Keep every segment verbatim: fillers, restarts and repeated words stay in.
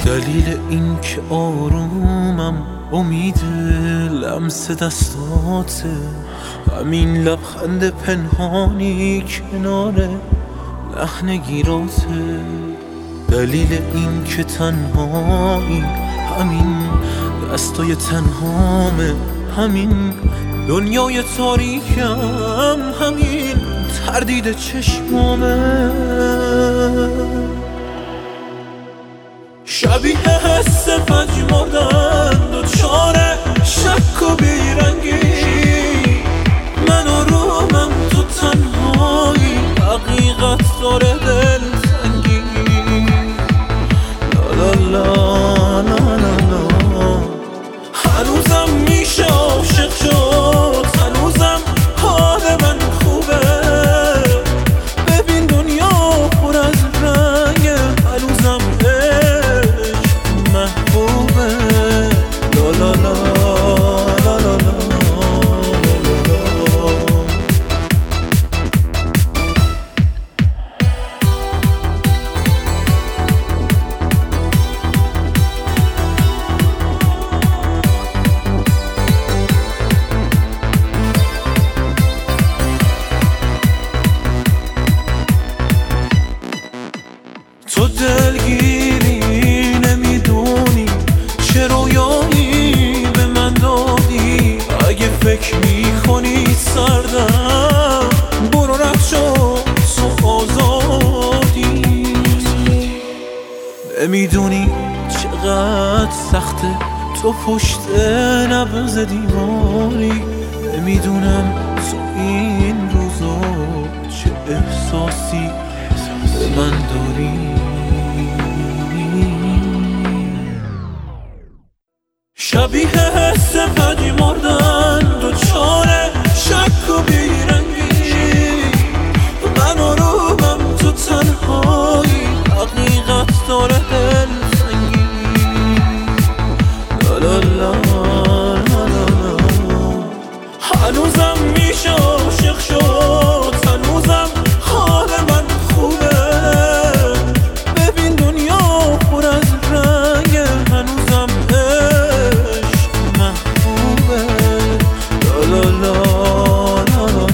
دلیل این که آرومم امید لمس دستاته، همین لبخند پنهانی کنار لحن گیراته. دلیل این که تنهایی همین دستای تنهامه، همین دنیای تاریکم، همین تردید چشمامه. شبیه حس پژمردن دوچار شک و بیرنگی، من آرومم تو تنهایی، حقیقت داره دل تنگی. لا لا لا لا لا لا هنوزم میشه عاشق شد، هنوزم حال من خوبه. ببین دنیا پر از رنگه، هنوزم عشق محبوبه. لا لا لا لا لا لا تو دلگیری نمیدونی چه رویایی به من دادی. اگه فکر میکنی سردم برو رد شو، تو آزادی. نمیدونی چقدر سخته تو پشت نبض دیواری. نمیدونم تو این روزا چه احساسی به من داری. شبیه حس پژمردن دوچار شک و بیرنگی، من آرومم تو تنهایی، حقیقت داره دل سنگی. لا لا لا لا لا هنوزم میشه عاشق شد، هنوزم حال من خوبه. ببین دنیا پر از رنگه، هنوزم عشق محبوبه. لا لا لا لا لا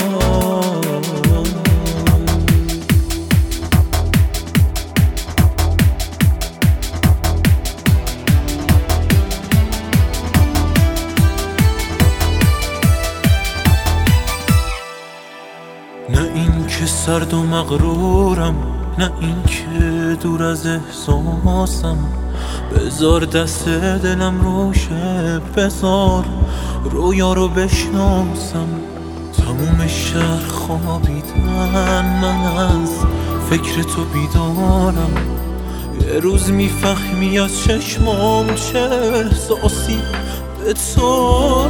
نه این که سرد و مغرورم، نه این که دور از احساسم. بذار دست دلم روشه، بذار رویا رو بشناسم. تموم شهر خوابیدن، من از فکر تو بیدارم. یه روز میفهمی از چشمام چه احساسی به تو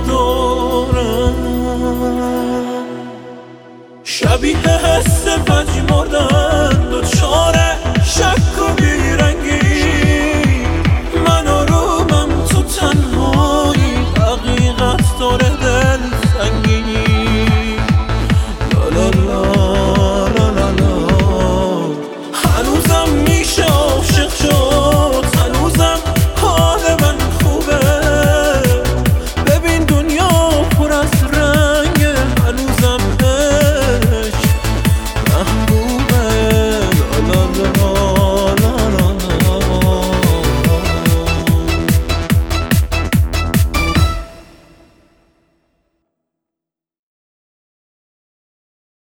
دارم. شبیه حس پژمردن